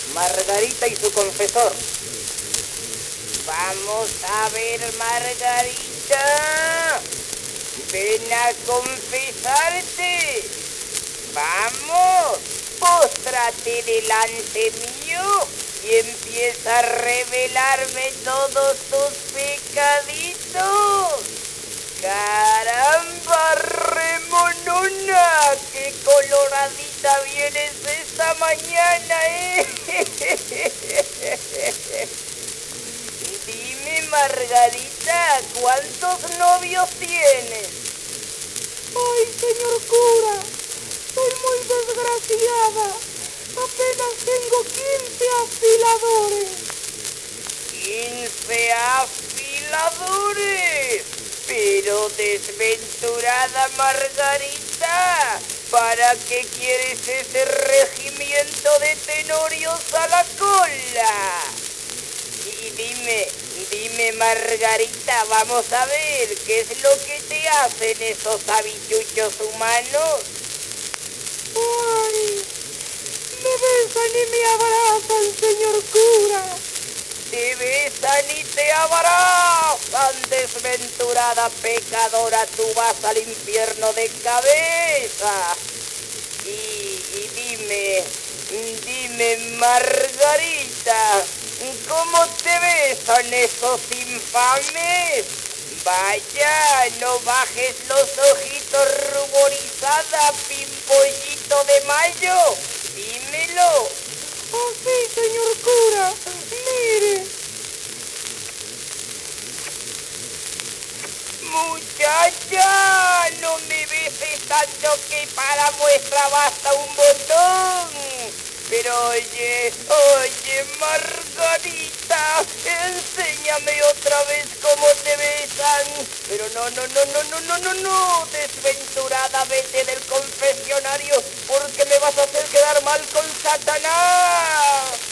Margarita y su confesor. Vamos a ver, Margarita. Ven a confesarte. Vamos, póstrate delante mío y empieza a revelarme todos tus pecaditos. ¡Caramba, remonona! ¡Qué coloradita vienes esta mañana, Dime, Margarita, ¿cuántos novios tienes? Ay, señor cura, soy muy desgraciada. Apenas tengo 15 afiladores. 15 afiladores. Pero desventurada Margarita, ¿para qué quieres ese regimiento de tenorios a la cola? Y dime Margarita, vamos a ver, ¿qué es lo que te hacen esos habichuchos humanos? Ay, me besan y me abrazan, señor cura. Te besan y te abrazan, desventurada pecadora, tú vas al infierno de cabeza. Y dime Margarita, ¿cómo te besan esos infames? Vaya, no bajes los ojitos, ruborizada, pimpollito de mayo, dímelo. Oh, sí, señor cura, mire. Muchacha, no me beses tanto que para muestra basta un botón. Pero oye, Margarita, enséñame otra vez cómo te besan. Pero no, desventurada, vete del confesionario porque me vas a hacer quedar mal con Satanás.